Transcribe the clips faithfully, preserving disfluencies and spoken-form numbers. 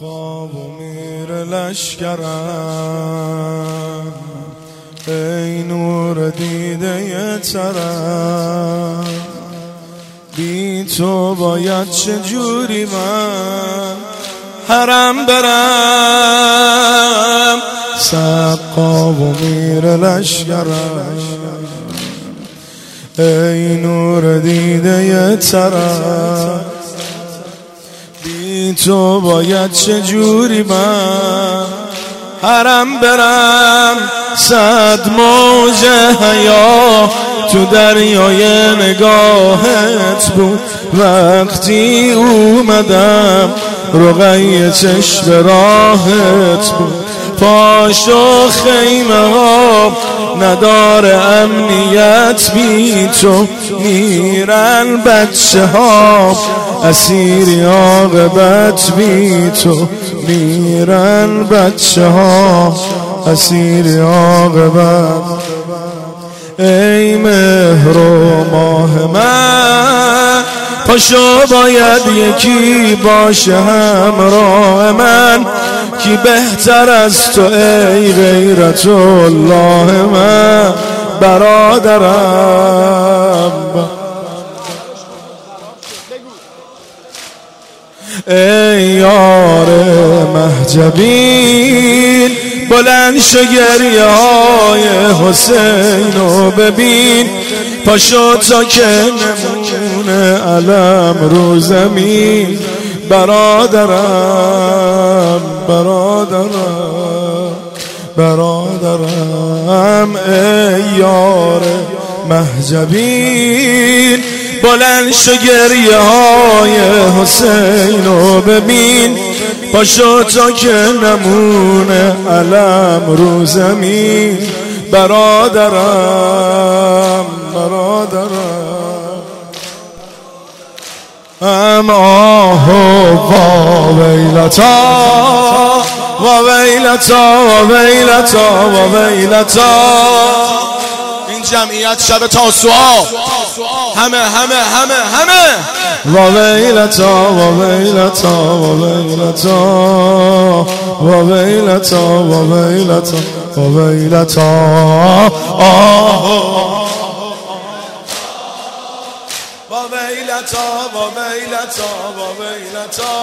سقا و میر لشکرم، ای نور دیده ترم، بی تو باید چجوری من حرم برم. سقا و میر لشکرم، ای نور دیده ترم، بی تو باید چجوری من حرم برم. صد موج حیا تو دریای نگاهت بود وقتی اومدم، رقیه چشم راهت بود. پاش و خیمه ها نداره امنیت، بی تو میرن بچه ها اسیری عاقبت، بی تو میرن بچه ها اسیری عاقبت. ای مهر و ماه من، پاشو باید یکی باشه همراه من، کی بهتر از تو ای غیرت الله من برادرم. ای یار مهجبین، بلند شو گریه های حسینو ببین، پاشو تا که نمونه علم رو زمین برادرم برادرم برادرم. ای یار مهجبین، بلند شو گریه های حسینو ببین، پاشو تا که نمونه علم رو زمین برادرم برادرم. اما وا ویلتا و ویلتا و ویلتا و ویلتا. این جمعیت شب تاسوعا همه همه همه همه و ویلتا و ویلتا و ویلتا و ویلتا و ویلتا و ویلتا. آه و ویلتا و ویلتا و ویلتا.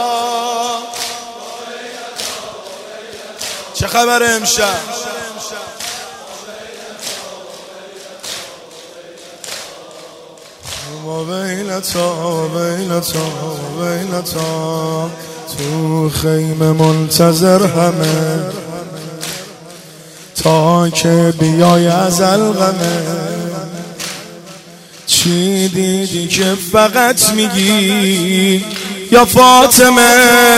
چه خبر امشب؟ و ویلتا و ویلتا و ویلتا. تو خیمه منتظر همه تا که بیای از الغمه، چی دیدی که فقط میگی یا فاطمه؟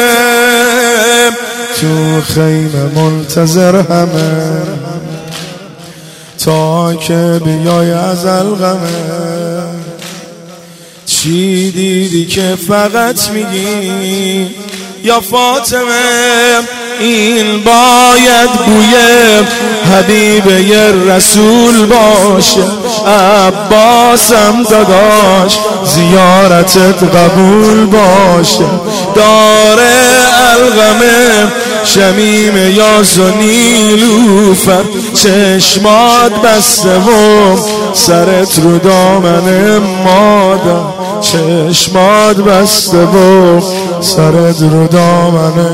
تو خیمه منتظر همه تا که بیای از الغمه، چی دیدی که فقط میگی یا فاطمه؟ این باید بوی حبیب ی رسول باشه، عباسم داداش زیارتت قبول باشه. داره الغمه شمیم یاز و نیلوفر، چشمات بسته و سرت رو دامن مادر، چشمات بسته و سرت رو دامن.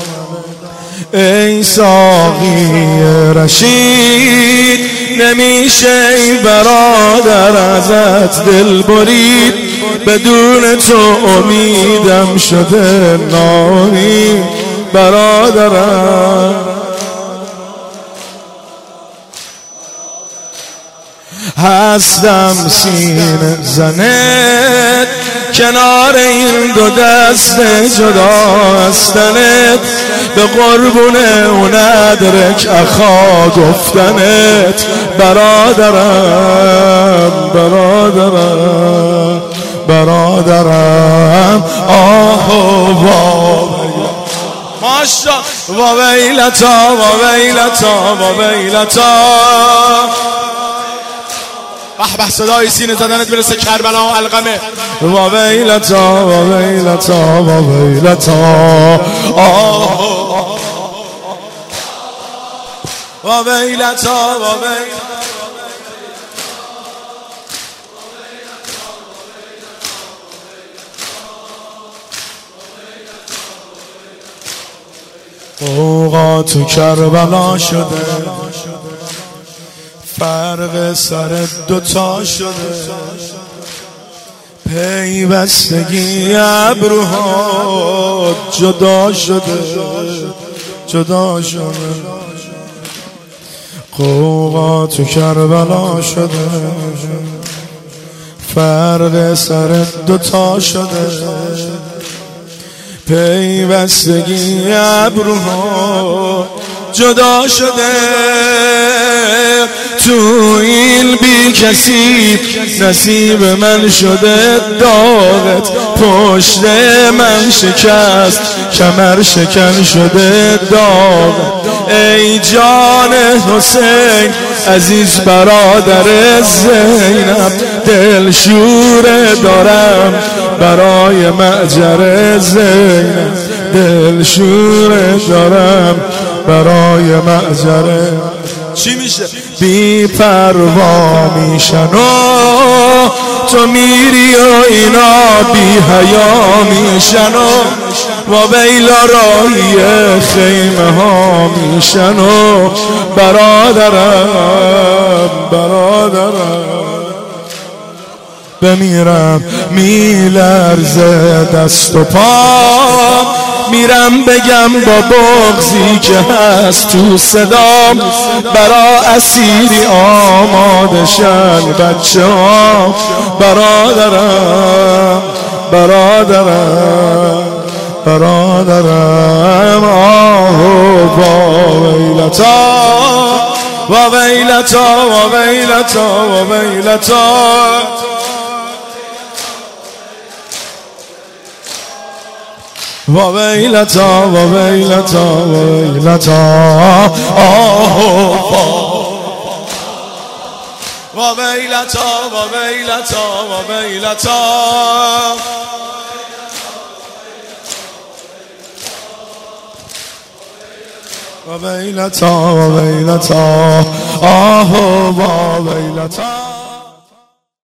ای ساقی رشید، نمیشه ای برادر ازت دل برید، بدون تو امیدم شده ناامید برادرم. هستم سینه زنت کنار این دو دست جدا هستنت، به قربون اون ادرک اخا گفتنت برادرم برادرم برادرم. آه و ماشا و ویلتا و ویلتا و ویلتا. به به صدای سینه زدنت برسه کربلا و علقمه. و ویلتا و ویلتا و ویلتا. آه و ویلتا و ویلتا اوقات تو کربلا شده، فرق سر دوتا شده، پیوستگی ابروها جدا شده جدا شده. اوقات تو کربلا شده، فرق سر دوتا شده، پیوستگی ابروها جدا شده. تو این بی کسی نصیب من شده، داغت پشت من شکست، کمر شکن شده داغ. ای جان حسین عزیز برادر زینب، دل شوره دارم برای معجر زینب، دل شوره دارم برای معجر. چی میشه؟ بی پروا میشن و تو میری و اینا بی حیا میشن و ویلا راهی خیمه ها میشن و برادرم برادرم بمیرم میلرزه دست و پا، میرم بگم با بغضی که هست تو صدام، برا اسیری آماده شن بچه ها. برادرم برادرم برادرم آهو با ویلتا و ویلتا و ویلتا و ویلتا. و ویلتا و ویلتا و ویلتا آه و ویلتا و ویلتا و ویلتا و ویلتا و ویلتا آه و ویلتا.